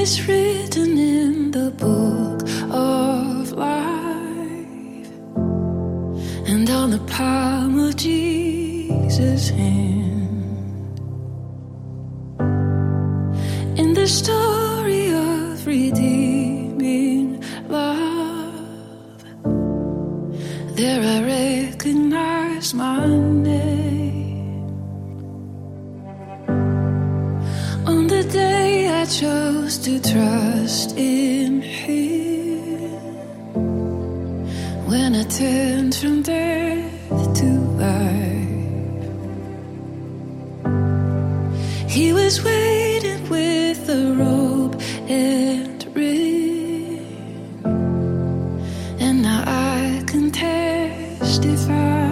is written in the book of life, and on the palm of Jesus' hand, in the story of redeeming love, there I recognize my name. On the day I chose to trust in Him, when I turned from death to life, He was waiting with a robe and ring, and now I can testify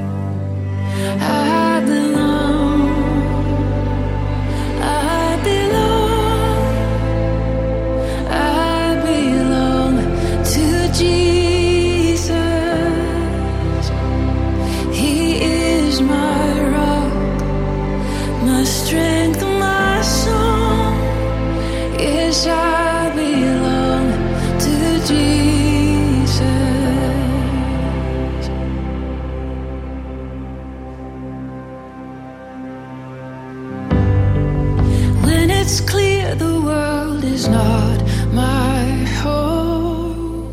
I belong, I belong, I belong to Jesus. He is my rock, my strength, my song. Yes, I belong to Jesus. When it's clear the world is not my home,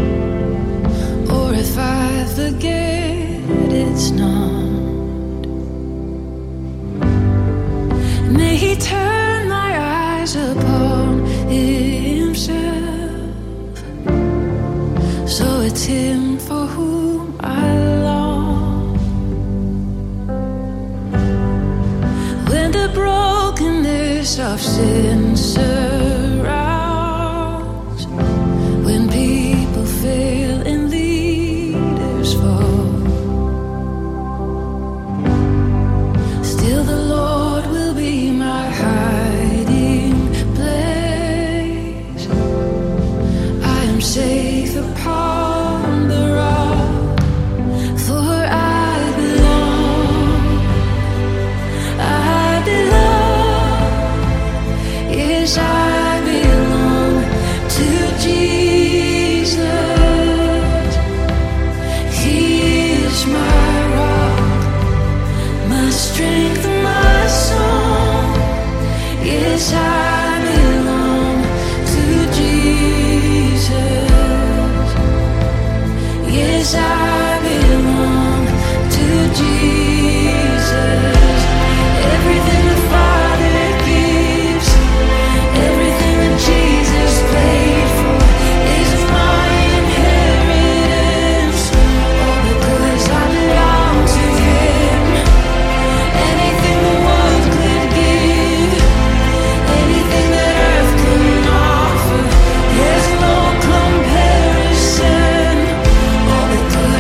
or if I forget it's not, may He turn my eyes upon Himself, so it's Him for whom I long. When the brokenness of sin surrounds, when people fail and leaders fall, still the Lord will be my hiding place. I am safe upon the rock, for I belong, I belong, yes, I belong to Jesus. He is my rock, my strength, my song. Yes, I belong to Jesus. Yes, I belong to Jesus. Everything the Father gives, everything that Jesus paid for is my inheritance. All because I belong to Him. Anything the world could give, anything that earth can offer, there's no comparison. All because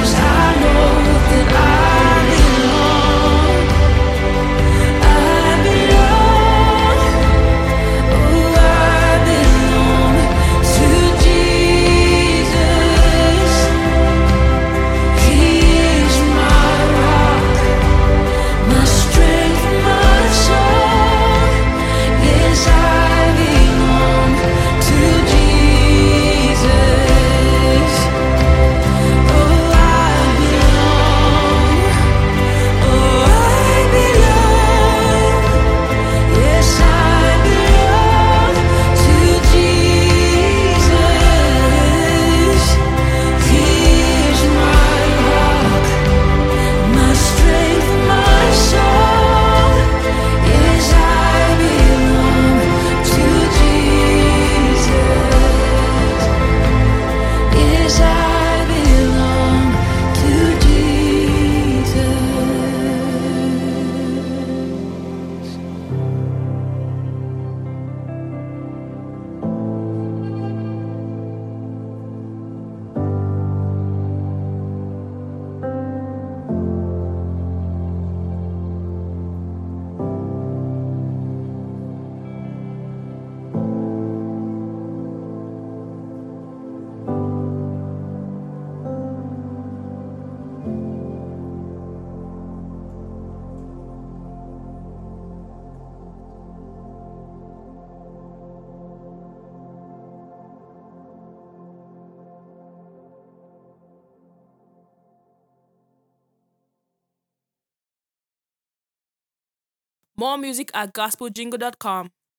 More music at gospeljingle.com.